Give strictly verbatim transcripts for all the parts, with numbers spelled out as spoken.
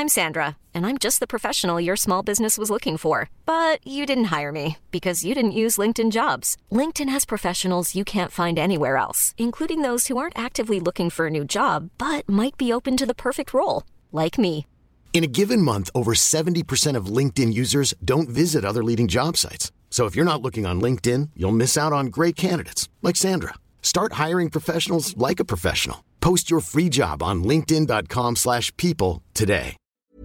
I'm Sandra, and I'm just the professional your small business was looking for. But you didn't hire me because you didn't use LinkedIn Jobs. LinkedIn has professionals you can't find anywhere else, including those who aren't actively looking for a new job, but might be open to the perfect role, like me. In a given month, over seventy percent of LinkedIn users don't visit other leading job sites. So if you're not looking on LinkedIn, you'll miss out on great candidates like Sandra. Start hiring professionals like a professional. Post your free job on linkedin.com slash people today.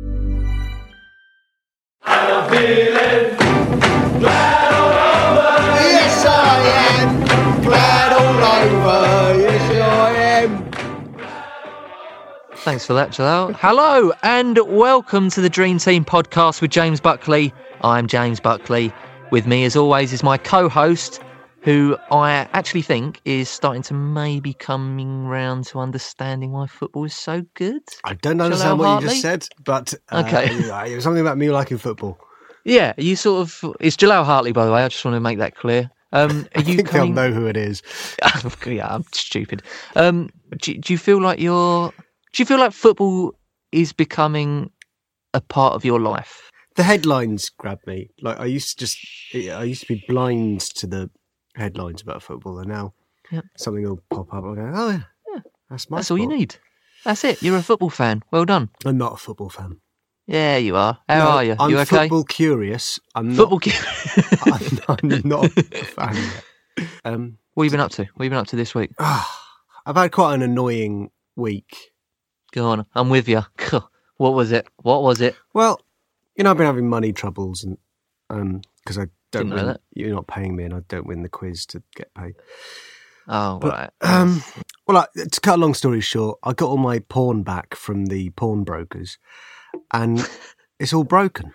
I'm feeling glad all over. Yes, I am glad all over. Yes, I am. Thanks for that, Jalal. Hello and welcome to the Dream Team podcast with James Buckley. I'm James Buckley. With me, as always, is my co-host, who I actually think is starting to maybe coming round to understanding why football is so good. I don't understand Jalal what Hartley? you just said, but uh, Okay. it was something about me liking football. Yeah, you sort of... It's Jalal Hartley, by the way. I just want to make that clear. Um, are I you think coming... they'll know who it is. Yeah, I'm stupid. Um, do, do you feel like you're... Do you feel like football is becoming a part of your life? The headlines grab me. Like I used to just, I used to be blind to the headlines about football, and now Yep. something will pop up. I go, oh yeah, Yeah. that's my. That's all you sport." need. That's it. You're a football fan. Well done. I'm not a football fan. Yeah, you are. How No, are you? I'm you okay? football curious. I'm not. Football. I'm, I'm not a fan yet. Um, What have you been up to? What have you been up to this week? I've had quite an annoying week. Go on. I'm with you. What was it? What was it? Well, you know, I've been having money troubles, and um, because I don't Didn't know win, that. you're not paying me, and I don't win the quiz to get paid. Oh, But, right. Um, well, I, to cut a long story short, I got all my porn back from the pawnbrokers, and it's all broken.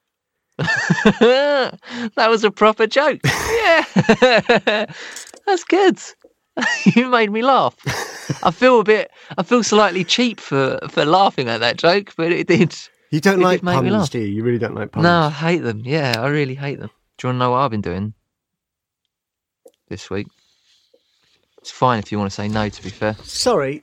That was a proper joke. Yeah. That's good. You made me laugh. I feel a bit, I feel slightly cheap for, for laughing at that joke, but it did. You don't It like did make me puns, laugh. do you? You really don't like puns. No, I hate them. Yeah, I really hate them. Do you want to know what I've been doing this week? It's fine if you want to say no, to be fair. Sorry.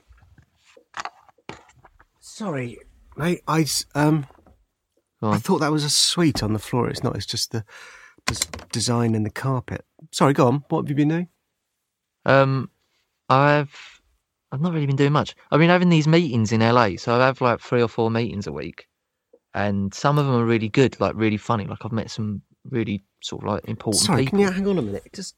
Sorry, mate. I s- um, Go I on. thought that was a suite on the floor. It's not. It's just the, the design in the carpet. Sorry, go on. What have you been doing? Um, I've I've not really been doing much. I've been having these meetings in L A, so I have like three or four meetings a week, and some of them are really good, like really funny. Like I've met some really sort of like important Sorry, people. can you hang on a minute? Just,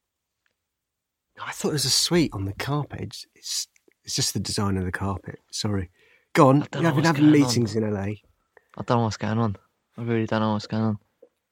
I thought there was a suite on the carpet. It's it's, it's just the design of the carpet. Sorry. Go on. I don't You know have been what's having going on. meetings in L A. I don't know what's going on. I really don't know what's going on.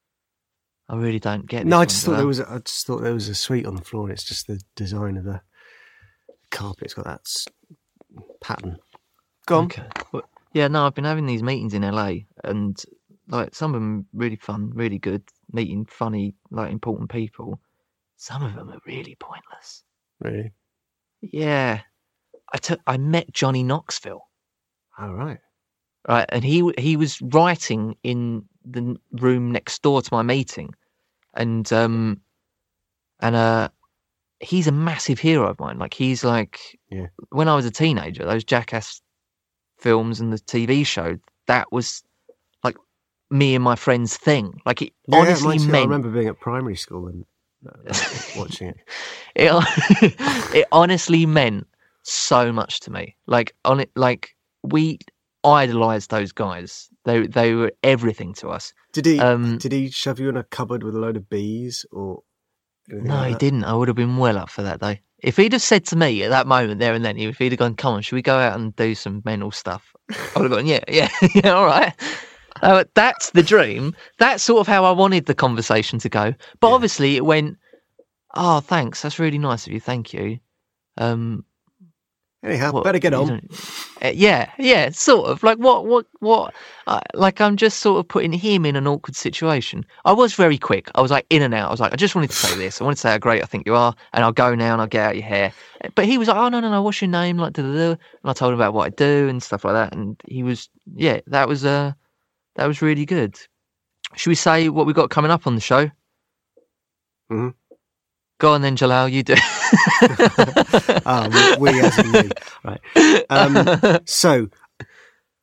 I really don't get. No, this I one, just thought Bilal. there was. A, I just thought there was a suite on the floor. And it's just the design of the carpet. It's got that s- pattern. Go on. Okay. Well, yeah, no, I've been having these meetings in L A, and like some of them really fun, really good, meeting funny, like important people. Some of them are really pointless. Really? Yeah, I took I met Johnny Knoxville, All right. right, and he he was writing in the n- room next door to my meeting, and um, and uh, he's a massive hero of mine. Like he's like, Yeah. when I was a teenager, those Jackass films and the T V show, that was like me and my friend's thing. Like it Yeah, honestly mine too. I meant remember being at primary school and uh, watching it. it, it honestly meant so much to me. Like on it, like we idolized those guys. They they were everything to us. Did he? Um, did he shove you in a cupboard with a load of bees or? anything No, like he that? didn't. I would have been well up for that day. If he'd have said to me at that moment there and then, if he'd have gone, "Come on, should we go out and do some mental stuff?" I would have gone, "Yeah, yeah, yeah, all right." Uh, that's the dream. That's sort of how I wanted the conversation to go. But Yeah. obviously, it went, "Oh, thanks. That's really nice of you. Thank you." Um, Anyhow, what- better get you on. don't- Uh, yeah, yeah, sort of. Like what, what, what? Uh, like I'm just sort of putting him in an awkward situation. I was very quick. I was like in and out. I was like, I just wanted to say this. I wanted to say how great I think you are, and I'll go now and I'll get out your hair. But he was like, oh no, no, no. What's your name? Like, da, da, da. And I told him about what I do and stuff like that. And he was, yeah, that was uh, that was really good. Should we say what we got coming up on the show? Mhm. Go on then, Jalal. You do. Ah, we, we as in me. Right. Um, so,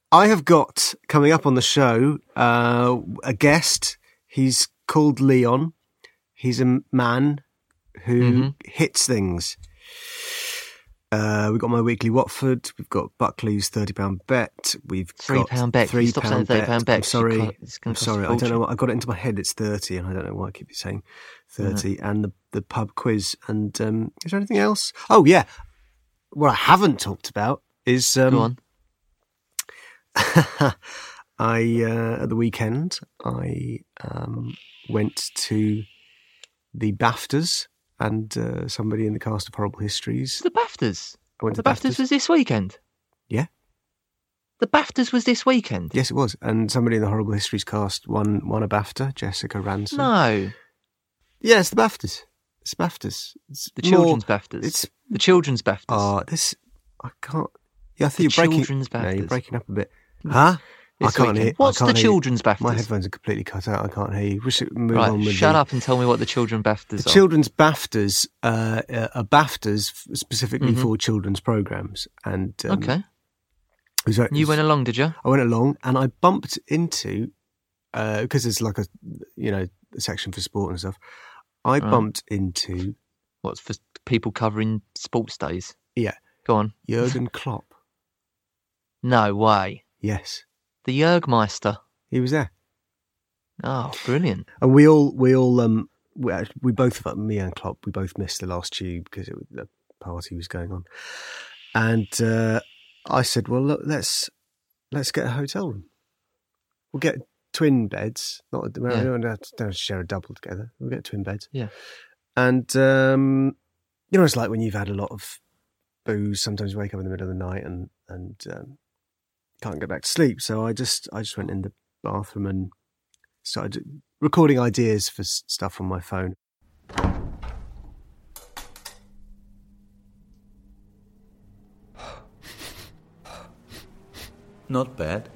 I have got, coming up on the show, uh, a guest. He's called Leon. He's a man who mm-hmm. hits things. Uh, we've got my weekly Watford. We've got Buckley's thirty pound bet. We've three got pound bet. three Stop pound saying bet. thirty pound bet. I'm sorry. I'm sorry. I don't know. What, I got it into my head. It's thirty, and I don't know why I keep saying thirty. Mm-hmm. And the the pub quiz. And um, is there anything else? Oh yeah. What I haven't talked about is um, go on. I uh, at the weekend I um, went to the BAFTAs. And uh, somebody in the cast of Horrible Histories. The BAFTAs? I went the to BAFTAs. BAFTAs was this weekend? Yeah. The BAFTAs was this weekend? Yes, it was. And somebody in the Horrible Histories cast won, won a BAFTA, Jessica Ransom. No. Yeah, it's the BAFTAs. It's the BAFTAs. It's the children's more, BAFTAs. It's the children's BAFTAs. Oh, this... I can't... Yeah, I think the you're breaking... children's BAFTAs. No, you're breaking up a bit. Huh? This I can't weekend. hear. What's I can't the hear children's BAFTAs? My headphones are completely cut out. I can't hear you. We should move right, on with shut the, up and tell me what the children's BAFTAs the are. Children's BAFTAs uh, are BAFTAs specifically mm-hmm. for children's programmes. And um, okay. It was, it was, you went along, did you? I went along, and I bumped into uh, because there's like a you know a section for sport and stuff. I right. bumped into what's for people covering sports days. Yeah, go on. Jurgen Klopp. No way. Yes. The Jurgmeister. He was there. Oh, brilliant! And we all, we all, um, we, we both of us, me and Klopp, we both missed the last tube because it was, the party was going on. And uh, I said, "Well, look, let's let's get a hotel room. We'll get twin beds. Not we yeah. don't have to, don't have to share a double together. We'll get twin beds. Yeah. And um, you know, it's like when you've had a lot of booze. Sometimes you wake up in the middle of the night and and um, can't get back to sleep. So I just I just went in the bathroom and started recording ideas for stuff on my phone. Not bad.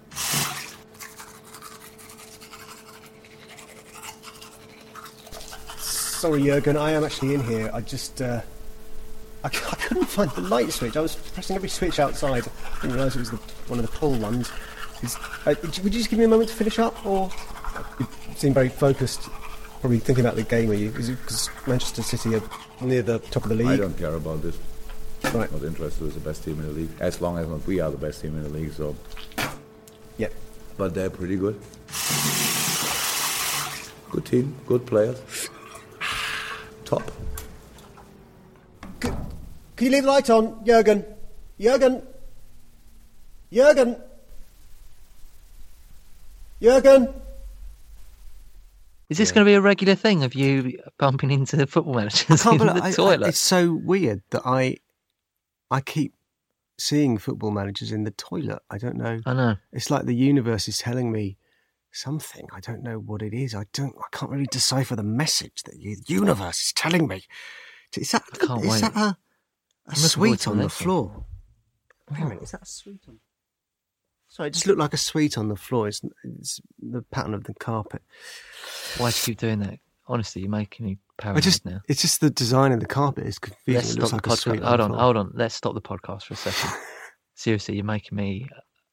Sorry, Jurgen, I am actually in here. I just uh, I, I couldn't find the light switch. I was pressing every switch outside. I didn't realise it was the, one of the pull ones. Is, uh, would you just give me a moment to finish up, or you seem very focused? Probably thinking about the game. Are you? Is it because Manchester City are near the top of the league? I don't care about this. Right. Not interested who's the best team in the league. As long as not we are the best team in the league, so. Yep. But they're pretty good. Good team, good players. Top. Can, can you leave the light on, Jurgen? Jurgen? Jurgen? Jurgen? Is this yeah. going to be a regular thing of you bumping into the football managers in the I, toilet? I, it's so weird that I I keep seeing football managers in the toilet. I don't know. I know. It's like the universe is telling me something. I don't know what it is. I don't. I can't really decipher the message that the universe is telling me. Is that, I can't is wait. that a, a sweet on the floor? Wait a minute. Is that a sweet on? Sorry, it just looked like a sweet on the floor. It's, it's the pattern of the carpet. Why do you keep doing that? Honestly, you're making me paranoid just, now. It's just the design of the carpet is confusing. Let's it stop looks the like a podcast. sweet on Hold the on, floor. hold on. Let's stop the podcast for a second. Seriously, you're making me...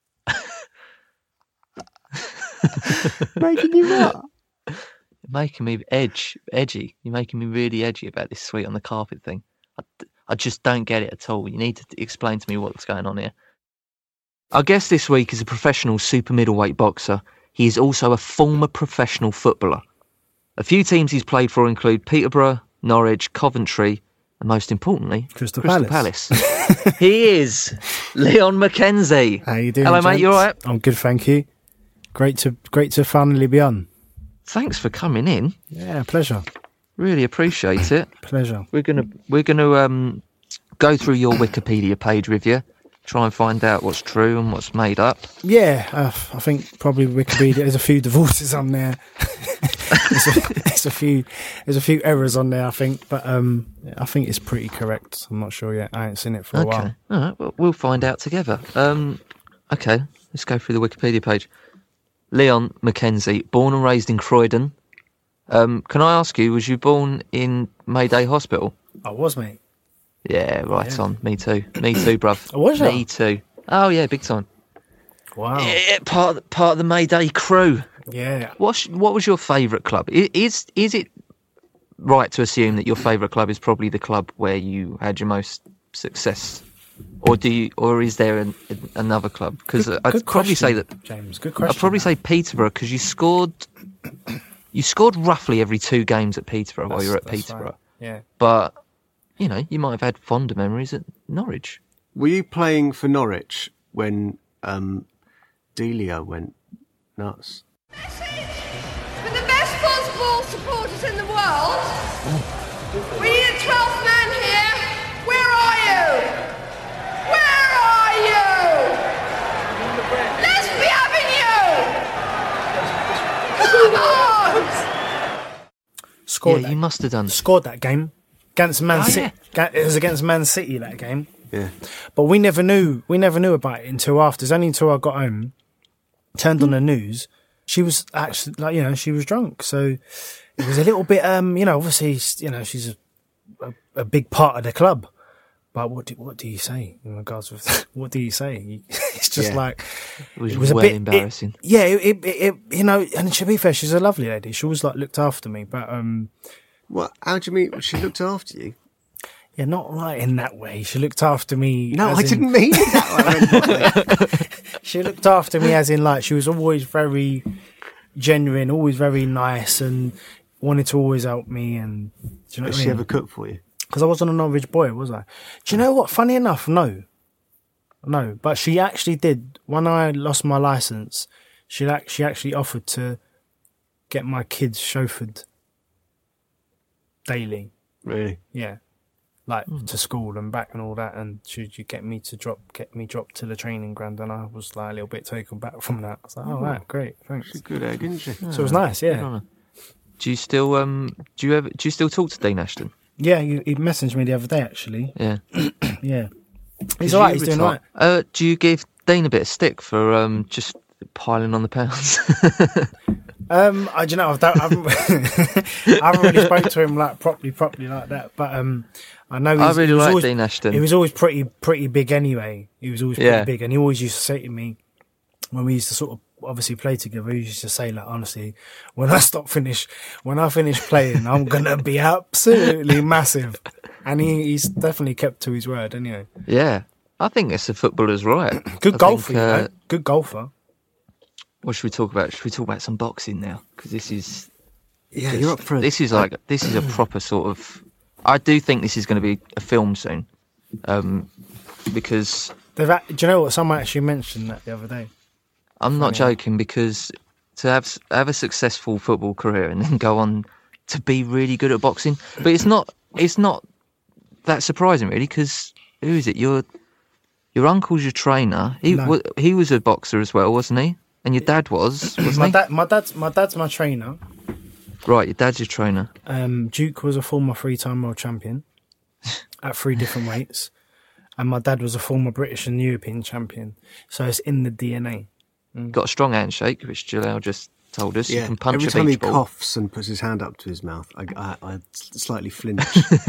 Making you what? You're making me edge, edgy. You're making me really edgy about this sweet on the carpet thing. I, I just don't get it at all. You need to explain to me what's going on here. Our guest this week is a professional super middleweight boxer. He is also a former professional footballer. A few teams he's played for include Peterborough, Norwich, Coventry, and most importantly, Crystal, Crystal Palace. Palace. He is Leon McKenzie. How you doing? Hello, gents? mate. You all right? I'm good, thank you. Great to great to finally be on. Thanks for coming in. Yeah, pleasure. Really appreciate it. Pleasure. We're gonna we're gonna um go through your Wikipedia page with you, try and find out what's true and what's made up. Yeah, uh, I think probably Wikipedia. There's a few divorces on there. there's, a, there's a few there's a few errors on there, I think, but um, I think it's pretty correct. I'm not sure yet. I ain't seen it for a okay. while. All right, well, we'll find out together. Um, okay, let's go through the Wikipedia page. Leon McKenzie, born and raised in Croydon. Um, can I ask you, was you born in Mayday Hospital? I was, mate. Yeah, right yeah. on. Me too. Me too, bruv. Oh, was Me you? too. Oh, yeah, big time. Wow. Yeah, part of, part of the Mayday crew. Yeah. What's, what was your favourite club? I- Is is it right to assume that your favourite club is probably the club where you had your most success, or do you, or is there an, another club? Because Good- I'd good probably say question, that James. Good question. I'd probably that. say Peterborough, because you scored you scored roughly every two games at Peterborough while That's- you were at that's Peterborough. right. Yeah. But you know, you might have had fonder memories at Norwich. Were you playing for Norwich when um, Delia went nuts? With the best football supporters in the world, we need a twelfth man here. Where are you? Where are you? Let's be having you! Come on! Scored Yeah, that, you must have done. scored that game against Man Oh, City. Ga- It was against Man City, that game. Yeah. But we never knew. We never knew about it until after. It's only until I got home, turned on the news. She was actually like, you know, she was drunk. So it was a little bit, um, you know, obviously, you know, she's a, a, a big part of the club. But what do, what do you say in regards with what do you say? It's just Yeah. like It was, it was a well bit embarrassing. It, yeah, it, it, it, you know, and to be fair, she's a lovely lady. She always like looked after me, but um, What? How do you mean she looked after you? yeah, not like in that way. She looked after me. No, as I in- didn't mean it that way. I meant, like, She looked after me as in like she was always very genuine, always very nice, and wanted to always help me. And do you know Did what I she mean? ever cook for you? Because I wasn't a Norwich boy, was I? Do you know what? Funny enough, no, no. But she actually did. When I lost my license, she ac- she actually offered to get my kids chauffeured daily. Really? Yeah. Like to school and back and all that, and should you get me to drop, get me dropped to the training ground? And I was like a little bit taken back from that. I was like, oh, right, great, thanks. She's a good egg, isn't she? So it was nice, yeah. Do you still um? Do you ever? Do you still talk to Dean Ashton? Yeah, he, he messaged me the other day, actually. Yeah. Yeah. He's Did alright, you he's doing retire- alright. Uh, do you give Dean a bit of stick for um just piling on the pounds? Um, I don't know, I've done, I, haven't, I haven't really spoke to him like properly, properly like that, but um, I know he's, I really he was like always, Dean Ashton. He was always pretty, pretty big anyway. He was always pretty Yeah. big, and he always used to say to me, when we used to sort of obviously play together, he used to say, like, honestly, when I stop finish, when I finish playing, I'm gonna be absolutely massive. And he, he's definitely kept to his word, anyway. Yeah, I think it's a footballer's right. Good I golfer, think, you uh, know? Good golfer. What should we talk about? Should we talk about some boxing now? Because this is Yeah, you're up for it. this is like this is a proper sort of. I do think this is going to be a film soon, um, because They've, act- do you know what? Someone actually mentioned that the other day. I'm not Funny. joking. Because to have s- have a successful football career and then go on to be really good at boxing, but it's not it's not that surprising really. Because who is it? Your your uncle's your trainer. He No. wa- he was a boxer as well, wasn't he? And your dad was, wasn't My he? dad, my dad's, my dad's my trainer. Right, your dad's your trainer. Um, Duke was a former three-time world champion at three different weights, and my dad was a former British and European champion. So it's in the D N A. Got a strong handshake, which Jalal just told us. You Yeah. can punch Every a time he beach ball. coughs and puts his hand up to his mouth, I, I, I slightly flinch.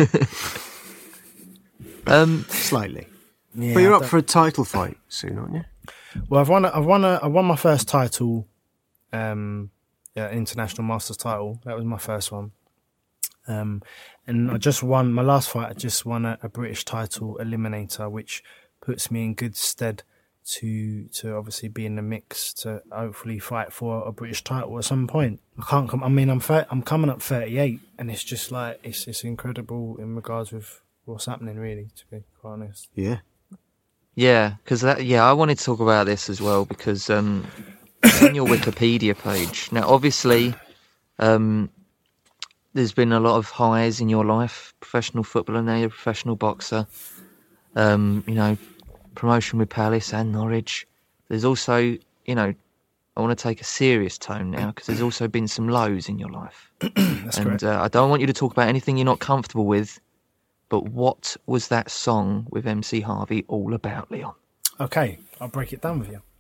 Um, Slightly. Yeah, But you're I up don't- for a title fight soon, aren't you? Well, I've won. A, I've won. A, I won my first title, um, yeah, international masters title. That was my first one. Um, and I just won my last fight. I just won a, a British title eliminator, which puts me in good stead to to obviously be in the mix to hopefully fight for a British title at some point. I can't come. I mean, I'm thir- I'm coming up thirty-eight, and it's just like it's it's incredible in regards with what's happening. Really, to be quite honest. Yeah. yeah, because that. Yeah, I wanted to talk about this as well because um, on your Wikipedia page now, obviously, um, there's been a lot of highs in your life. Professional footballer, now you're a professional boxer. Um, you know, promotion with Palace and Norwich. There's also, you know, I want to take a serious tone now because there's also been some lows in your life. That's and correct. uh, I don't want you to talk about anything you're not comfortable with. But what was that song with M C Harvey all about, Leon? Okay, I'll break it down with you.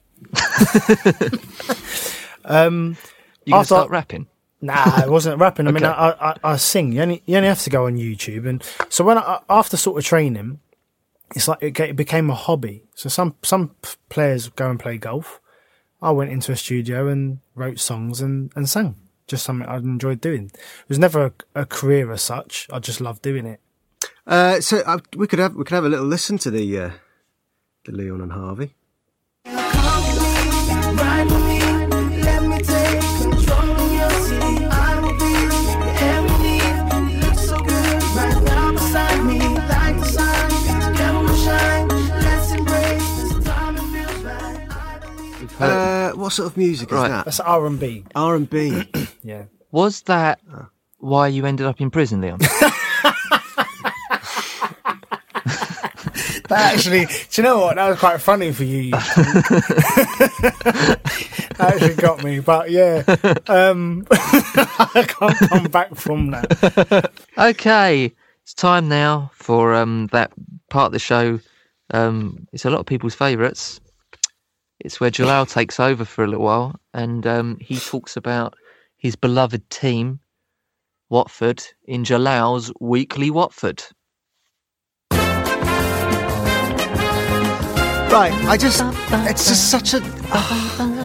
um, You gonna After- start rapping? Nah, it wasn't rapping. I mean, Okay. I, I I sing. You only you only have to go on YouTube, and so when I, after sort of training, it's like it, ga- it became a hobby. So some some p- players go and play golf, I went into a studio and wrote songs and, and sang. Just something I'd enjoyed doing. It was never a, a career as such. I just loved doing it. Uh, so uh, we could have we could have a little listen to the uh, the Leon and Harvey. Uh, what sort of music is Right. that? That's R and B. R and B. Yeah. Was that why you ended up in prison, Leon? That actually, do you know what? That was quite funny for you. you That actually got me, but yeah, um, I can't come back from that. Okay, it's time now for um, that part of the show. Um, it's a lot of people's favourites. It's where Jalal takes over for a little while, and um, he talks about his beloved team, Watford, in Jalal's Weekly Watford. Right, I just, it's just such a... Oh.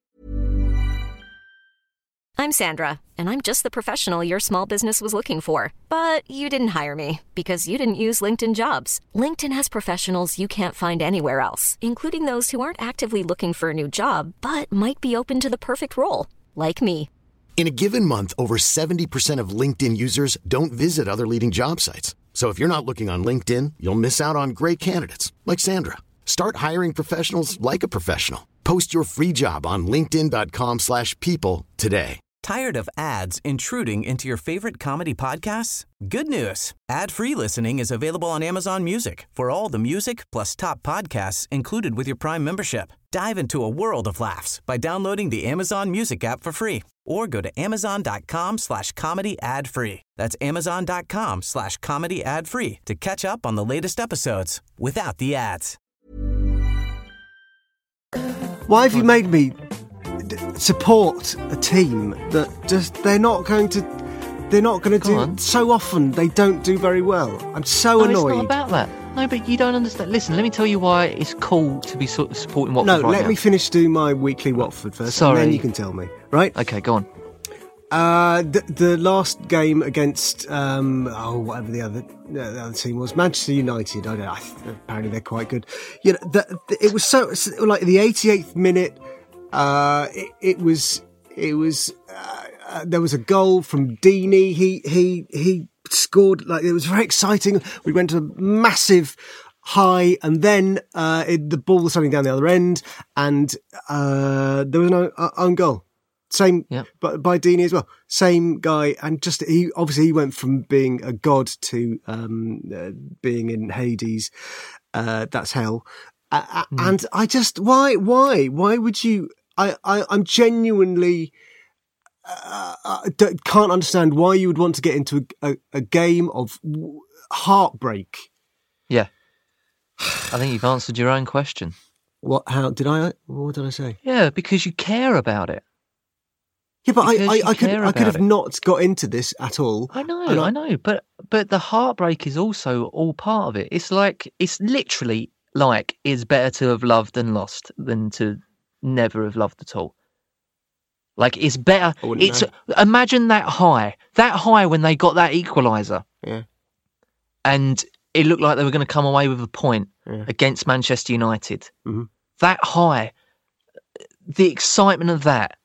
I'm Sandra, and I'm just the professional your small business was looking for. But you didn't hire me because you didn't use LinkedIn Jobs. LinkedIn has professionals you can't find anywhere else, including those who aren't actively looking for a new job, but might be open to the perfect role, like me. In a given month, over seventy percent of LinkedIn users don't visit other leading job sites. So if you're not looking on LinkedIn, you'll miss out on great candidates like Sandra. Start hiring professionals like a professional. Post your free job on linkedin.com slash people today. Tired of ads intruding into your favorite comedy podcasts? Good news. Ad-free listening is available on Amazon Music for all the music plus top podcasts included with your Prime membership. Dive into a world of laughs by downloading the Amazon Music app for free or go to amazon.com slash comedy ad free. That's amazon.com slash comedy ad free to catch up on the latest episodes without the ads. Why have you made me d- support a team that just they're not going to they're not going to do on. so often they don't do very well. I'm so No, annoyed. it's not about that. No, but you don't understand. Listen, let me tell you why it's cool to be sort of supporting Watford no, right let now. me finish doing my weekly Watford first, Sorry. and then you can tell me. Right? Okay, go on. Uh, the, the last game against um, oh whatever the other the other team was, Manchester United. I don't know. I, apparently they're quite good. You know, the, the, it was so like the eighty-eighth minute. Uh, it, it was it was uh, uh, there was a goal from Deeney. He he he scored. Like, it was very exciting. We went to a massive high, and then uh, it, the ball was running down the other end, and uh, there was no uh, own goal. Same, Yep. but by Deeney as well. Same guy, and just he obviously he went from being a god to um, uh, being in Hades. Uh, that's hell. Uh, mm. And I just why why why would you? I, I I'm genuinely uh, uh, can't understand why you would want to get into a, a, a game of heartbreak. Yeah, I think you've answered your own question. What? How did I? What did I say? Yeah, because you care about it. Yeah, but I, I, you I could care I could have about it. not got into this at all. I know, And I know, but but the heartbreak is also all part of it. It's like it's literally like it's better to have loved and lost than to never have loved at all. Like it's better. I wouldn't It's know. imagine that high, that high when they got that equaliser, Yeah. and it looked like they were going to come away with a point Yeah. against Manchester United. Mhm. That high, the excitement of that.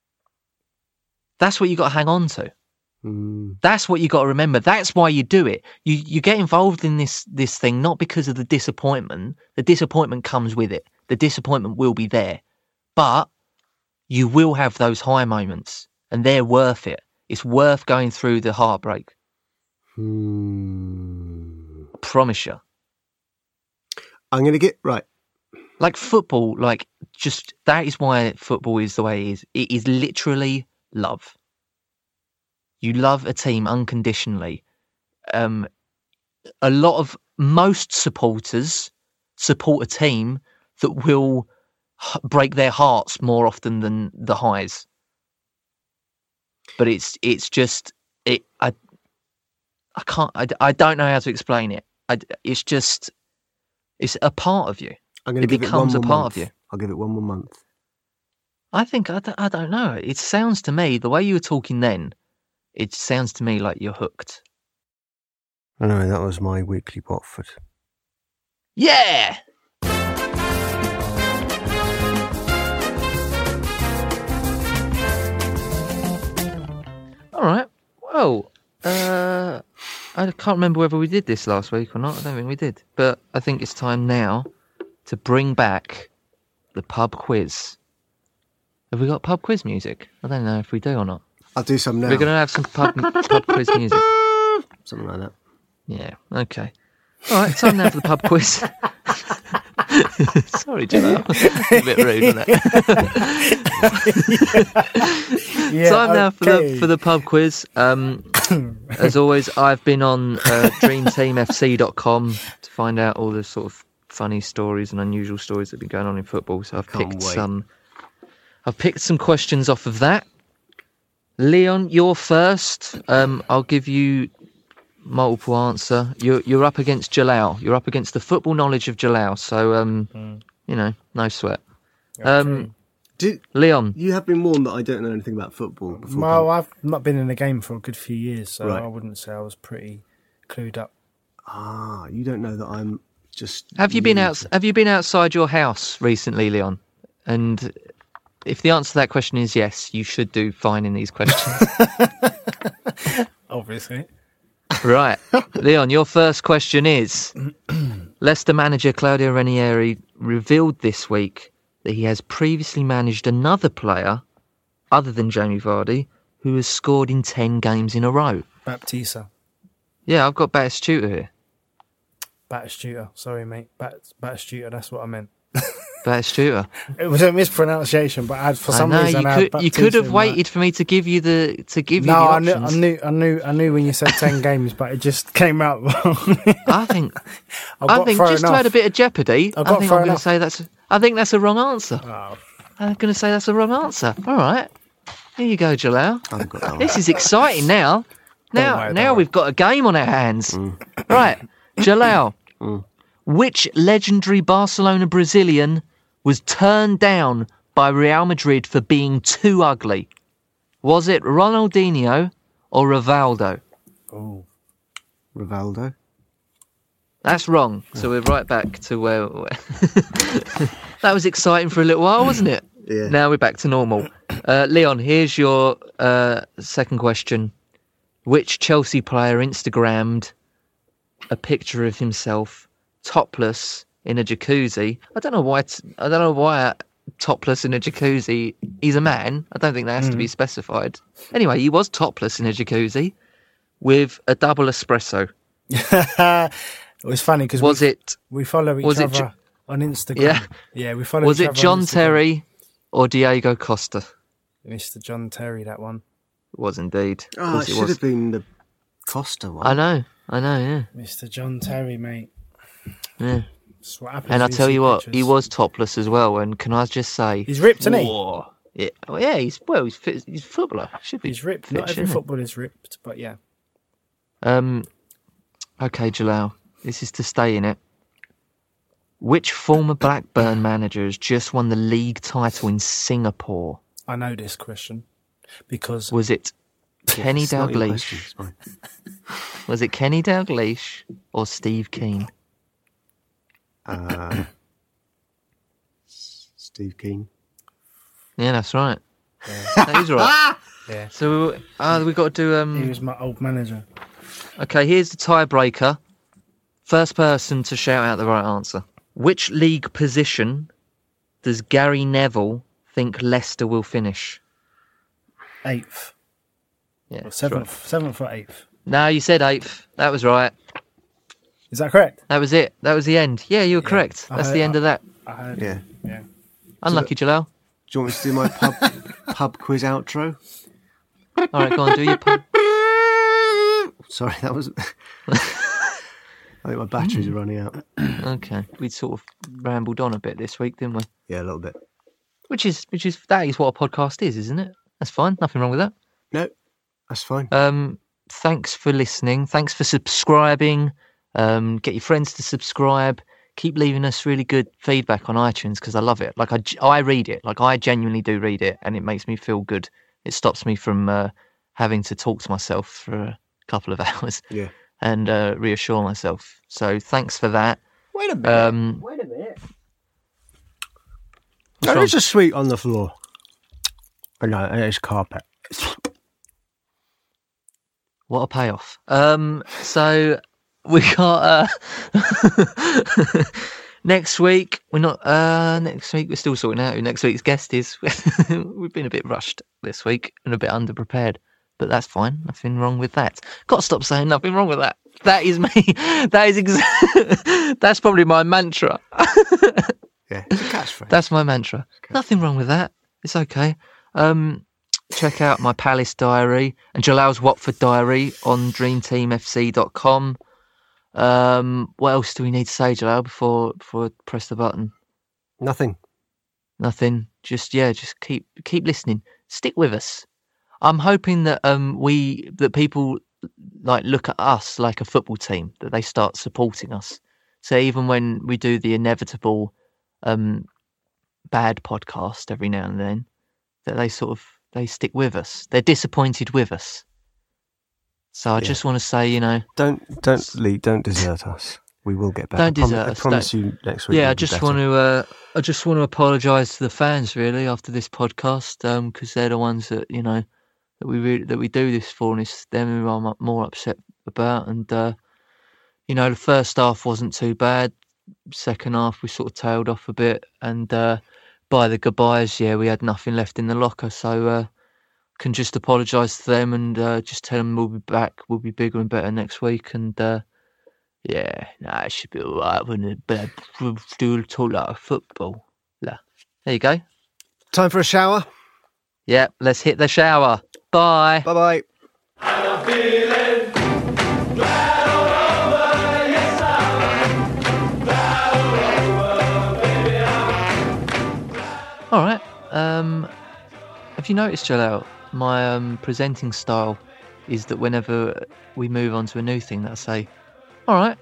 That's what you got to hang on to. Mm. That's what you got to remember. That's why you do it. You you get involved in this this thing not because of the disappointment. The disappointment comes with it. The disappointment will be there, but you will have those high moments, and they're worth it. It's worth going through the heartbreak. Mm. I promise you. I'm going to get right. Like football, like just that is why football is the way it is. It is literally love. You love a team unconditionally. Um, a lot of most supporters support a team that will h- break their hearts more often than the highs. But it's it's just it. I I can't. I, I don't know how to explain it. I, it's just it's a part of you. I'm going It to give becomes it a one more part month. of you. I'll give it one more month. I think, I don't, I don't know. It sounds to me, the way you were talking then, it sounds to me like you're hooked. Anyway, that was my weekly Watford. Yeah! All right. Well, uh, I can't remember whether we did this last week or not. I don't think we did. But I think it's time now to bring back the pub quiz. Have we got pub quiz music? I don't know if we do or not. I'll do some now. We're going to have some pub, pub quiz music. Something like that. Yeah, okay. All right, time now for the pub quiz. Sorry, Joe. A bit rude, wasn't it? Yeah, time now for the okay. for the pub quiz. Um, as always, I've been on uh, dream team f c dot com to find out all the sort of funny stories and unusual stories that have been going on in football. So I've Can't picked wait. some. I've picked some questions off of that. Leon, you're first. Um, I'll give you multiple answer. You're you're up against Jalal. You're up against the football knowledge of Jalal. So um, Mm. you know, no sweat. Um, Okay. Did, Leon, you have been warned that I don't know anything about football before. Well, I've not been in the game for a good few years, so Right. I wouldn't say I was pretty clued up. Ah, you don't know that I'm just... have you been new out? to- Have you been outside your house recently, Leon? And if the answer to that question is yes, you should do fine in these questions. Obviously. Right, Leon, your first question is: Leicester manager Claudio Ranieri revealed this week that he has previously managed another player, other than Jamie Vardy, who has scored in ten games in a row. Baptista. Yeah, I've got Batistuta here. Batistuta. Sorry, mate. Bat- Batistuta, that's what I meant. Batistuta. It was a mispronunciation, but I had, for some I know, reason you I had could you Baptista could have in my- waited for me to give you the to give you No, the I knew, options. I knew, I knew, I knew when you said ten games, but it just came out wrong. I think I I got think thrown just to off. add a bit of jeopardy, I I, got think thrown I'm going off. to say that's I think that's a wrong answer. Oh, I'm going to say that's a wrong answer. All right, here you go, Jalal. I haven't got that one. This is exciting now. Now, worry, don't now worry. we've got a game on our hands. Right, Jalal. Which legendary Barcelona Brazilian was turned down by Real Madrid for being too ugly? Was it Ronaldinho or Rivaldo? oh. Rivaldo. That's wrong. So we're right back to where... where that was exciting for a little while, wasn't it? Yeah. Now we're back to normal. Uh, Leon, here's your uh, second question. Which Chelsea player Instagrammed a picture of himself topless in a jacuzzi? I don't know why. It's, I don't know why topless in a jacuzzi. He's a man. I don't think that has to be specified. Anyway, he was topless in a jacuzzi with a double espresso. It was funny because Was we, it? we follow each was it other Jo- on Instagram. Yeah. yeah, we follow Was each it other on John Instagram. Terry or Diego Costa? Mister John Terry, that one. It was indeed. Of Oh, course it it should was. have been the Costa one. I know. I know. Yeah. Mister John Terry, mate. Yeah. That's what happens And I when you tell see you what, he pictures. was topless as well. And can I just say, He's ripped, isn't he? Whoa. Yeah, well, yeah, he's well, he's fit, he's a footballer. Should be. He's ripped. fit, Not every shouldn't he? footballer's ripped, but yeah. Um. Okay, Jalal, this is to stay in it. Which former Blackburn manager has just won the league title in Singapore? I know this question because Was it Kenny It's not your question, Dalglish? it's fine. Was it Kenny Dalglish or Steve Keane? Uh, S- Steve Keane. Yeah, that's right. That is right. yeah, So uh, we've got to do. he Um, was my old manager. okay, here's the tiebreaker. First person to shout out the right answer. Which league position does Gary Neville think Leicester will finish? Eighth, Yeah, or that's seventh, right. seventh or eighth. No, you said eighth. That was right. Is that correct? That was it. That was the end. Yeah, you were Yeah. correct. I That's heard- the end of that. I heard. Yeah. yeah. Unlucky, Jalal. Do you want me to do my pub pub quiz outro? All right, go on, do your pub. Sorry, that was. I think my batteries are running out. Okay, we sort of rambled on a bit this week, didn't we? Yeah, a little bit. Which is, which is, that is what a podcast is, isn't it? That's fine. Nothing wrong with that. No, that's fine. Um, thanks for listening. Thanks for subscribing. Um, get your friends to subscribe. keep leaving us really good feedback on iTunes because I love it. Like I, I read it, like I genuinely do read it, and it makes me feel good. It stops me from uh, having to talk to myself for a couple of hours, yeah, and uh, reassure myself. So thanks for that. Wait a minute. Um, Wait a minute. What's There is wrong? a sweet on the floor. Oh, no, it's carpet. What a payoff. Um, so we got uh, next week. We're not uh, next week. We're still sorting out who next week's guest is. We've been a bit rushed this week and a bit underprepared, but that's fine. Nothing wrong with that. Got to stop saying nothing wrong with that. That is me. That is ex- That's probably my mantra. Yeah, it's a catchphrase. That's my mantra. Nothing wrong with that. It's okay. Um, check out my Palace Diary and Jalal's Watford Diary on dream team f c dot com. Um, what else do we need to say, Jalal, before before I press the button? Nothing. Nothing. Just yeah, just keep keep listening. Stick with us. I'm hoping that um we that people like look at us like a football team, that they start supporting us. So even when we do the inevitable um bad podcast every now and then, that they sort of they stick with us. They're disappointed with us. So I Yeah. just want to say, you know, Don't don't Lee, don't desert us. We will get better. Don't I prom- desert I us, promise don't- you next week. yeah, we'll I be just better. want to uh, I just want to apologise to the fans really after this podcast, um, because they're the ones that you know that we really, that we do this for, and it's them who I'm more upset about. And uh, you know, the first half wasn't too bad. Second half we sort of tailed off a bit, and uh, by the goodbyes, yeah, we had nothing left in the locker. So uh, can just apologise to them and uh, just tell them we'll be back. We'll be bigger and better next week, and. Uh, Yeah, nah, it should be alright when it bad do talk like football. There you go. Time for a shower. Yeah, let's hit the shower. Bye. Bye bye. I'm feeling glad all over, yes I'm glad all over, baby I'm All right. Um, have you noticed, Jalal, my um, presenting style is that whenever we move on to a new thing, that I say, all right.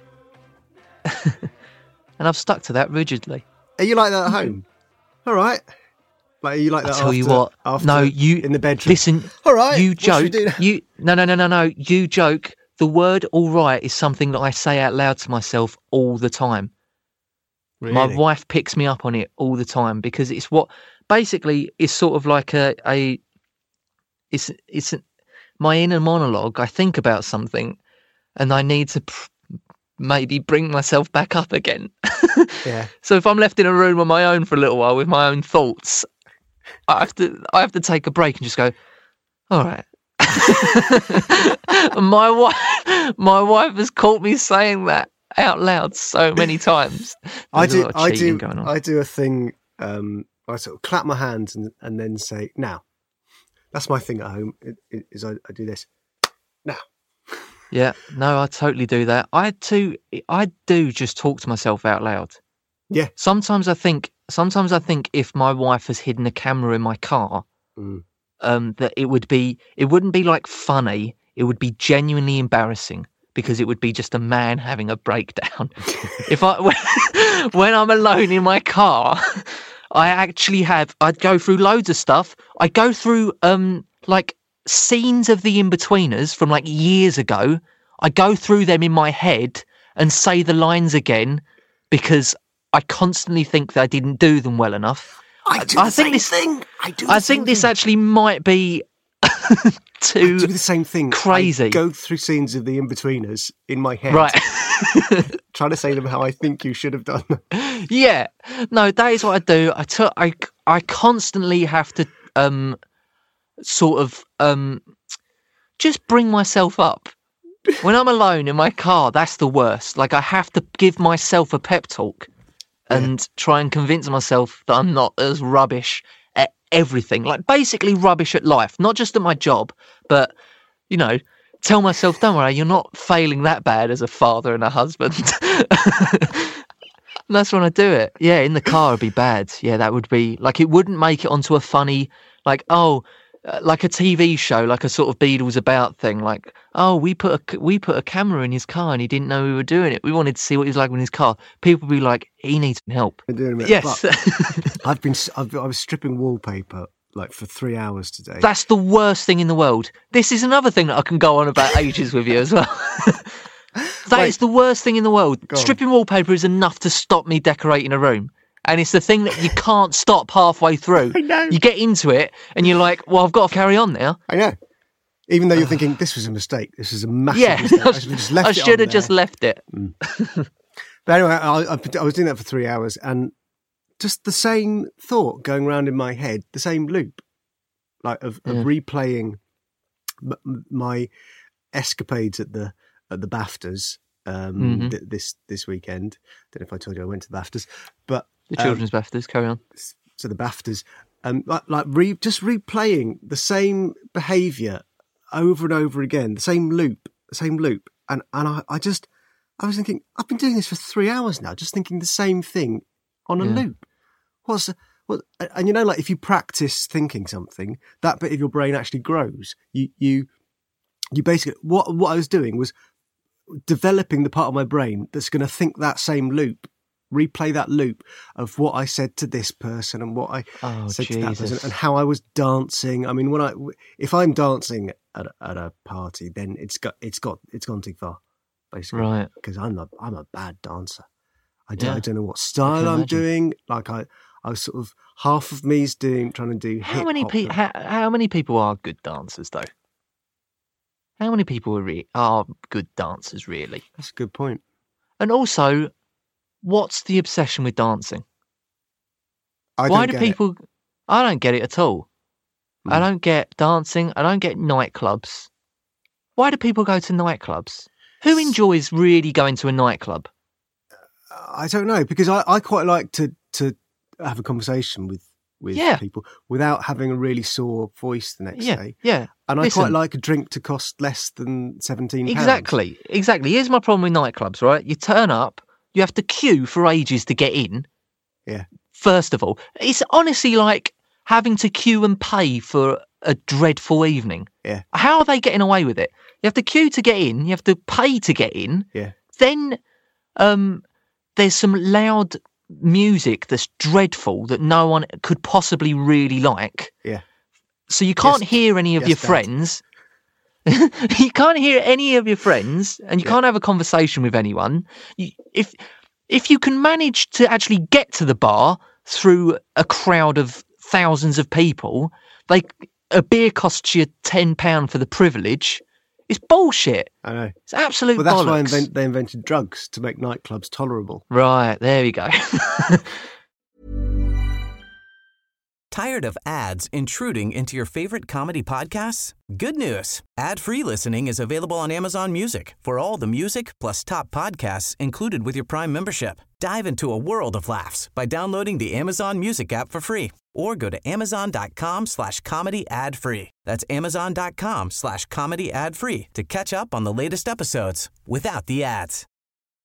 And I've stuck to that rigidly. Are you like that at home? All right. Like, are you like I that tell after, you what. after No, you in the bedroom? Listen. All right. You what should we joke. do now? You no no no no no. You joke. The word "all right" is something that I say out loud to myself all the time. Really? My wife picks me up on it all the time because it's what basically is sort of like a a. It's it's a, my inner monologue. I think about something, and I need to. Pr- maybe bring myself back up again. Yeah. So if I'm left in a room on my own for a little while with my own thoughts, I have to I have to take a break and just go, all right. my wife my wife has caught me saying that out loud so many times. I There's a do. lot of I cheating do. going on. I do a thing. Um, I sort of clap my hands and, and then say, "Now." That's my thing at home. It, it, is I, I do this now. Yeah, no, I totally do that. I too, I do just talk to myself out loud. Yeah. Sometimes I think, sometimes I think if my wife has hidden a camera in my car, Mm. um, that it would be, it wouldn't be like funny. It would be genuinely embarrassing because it would be just a man having a breakdown. If I, when, when I'm alone in my car, I actually have, I'd go through loads of stuff. I go through, um, like, scenes of the In-Betweeners from like years ago. I go through them in my head and say the lines again because I constantly think that I didn't do them well enough. I do I the think same this- thing. I do. The I same think this thing. actually might be I too do the same thing. crazy. I go through scenes of the In-Betweeners in my head, right. trying to say them how I think you should have done. Yeah, no, that is what I do. I took, I, I constantly have to, um, sort of, um, just bring myself up. When I'm alone in my car, that's the worst. Like I have to give myself a pep talk and try and convince myself that I'm not as rubbish at everything. Like basically rubbish at life, not just at my job, but you know, tell myself, don't worry, you're not failing that bad as a father and a husband. And that's when I do it. Yeah, in the car it'd be bad. Yeah, that would be like it wouldn't make it onto a funny like, oh, uh, like a T V show, like a sort of Beatles About thing. Like, oh, we put a we put a camera in his car and he didn't know we were doing it. We wanted to see what he was like in his car. People would be like, he needs some help. Doing it, yes, I've been. I've, I was stripping wallpaper like for three hours today. That's the worst thing in the world. This is another thing that I can go on about ages with you as well. That Wait, is the worst thing in the world. Stripping wallpaper is enough to stop me decorating a room. And it's the thing that you can't stop halfway through. I know. You get into it and you're like, well, I've got to carry on now. I know. Even though you're thinking, this was a mistake. This is a massive yeah, mistake. I should have just left I it should on have just there. left it. Mm. But anyway, I, I, I was doing that for three hours and just the same thought going around in my head, the same loop, like of, of yeah. replaying m- my escapades at the at the BAFTAs. Um, mm-hmm. th- this this weekend. Don't know if I told you I went to the BAFTAs, but the children's um, BAFTAs. Carry on. So the BAFTAs, um, like, like re- just replaying the same behaviour over and over again, the same loop, the same loop, and and I, I just I was thinking I've been doing this for three hours now, just thinking the same thing on a yeah. loop. What's what? And you know, like if you practice thinking something, that bit of your brain actually grows. You you you basically what what I was doing was developing the part of my brain that's going to think that same loop, replay that loop of what I said to this person and what I oh, said Jesus. to that person and how I was dancing. I mean, when I if I'm dancing at, at a party, then it's got it's got it's gone too far, basically, right? Because I'm a I'm a bad dancer. I don't, yeah. I don't know what style I'm doing. Like I I was sort of half of me's doing trying to do how many people how, how many people are good dancers though? How many people are, re- are good dancers, really? That's a good point. And also, what's the obsession with dancing? I Why don't do get people... It. I don't get it at all. Mm. I don't get dancing. I don't get nightclubs. Why do people go to nightclubs? Who enjoys really going to a nightclub? I don't know, because I, I quite like to, to have a conversation with with yeah. people without having a really sore voice the next yeah, day. Yeah, And I Listen, quite like a drink to cost less than seventeen pounds. Exactly, exactly. Here's my problem with nightclubs, right? You turn up, you have to queue for ages to get in. Yeah. First of all, it's honestly like having to queue and pay for a dreadful evening. Yeah. How are they getting away with it? You have to queue to get in, you have to pay to get in. Yeah. Then um, there's some loud music that's dreadful that no one could possibly really like. Yeah. So you can't yes, hear any of yes, your Dad. friends. You can't hear any of your friends, and you yeah. can't have a conversation with anyone. You, if if you can manage to actually get to the bar through a crowd of thousands of people, they a beer costs you ten pound for the privilege. It's bullshit. I know. It's absolute Well, that's bollocks. why invent, they invented drugs, to make nightclubs tolerable. Right, there we go. Tired of ads intruding into your favorite comedy podcasts? Good news. Ad-free listening is available on Amazon Music for all the music plus top podcasts included with your Prime membership. Dive into a world of laughs by downloading the Amazon Music app for free or go to amazon.com slash comedy ad free. That's amazon.com slash comedy ad free to catch up on the latest episodes without the ads.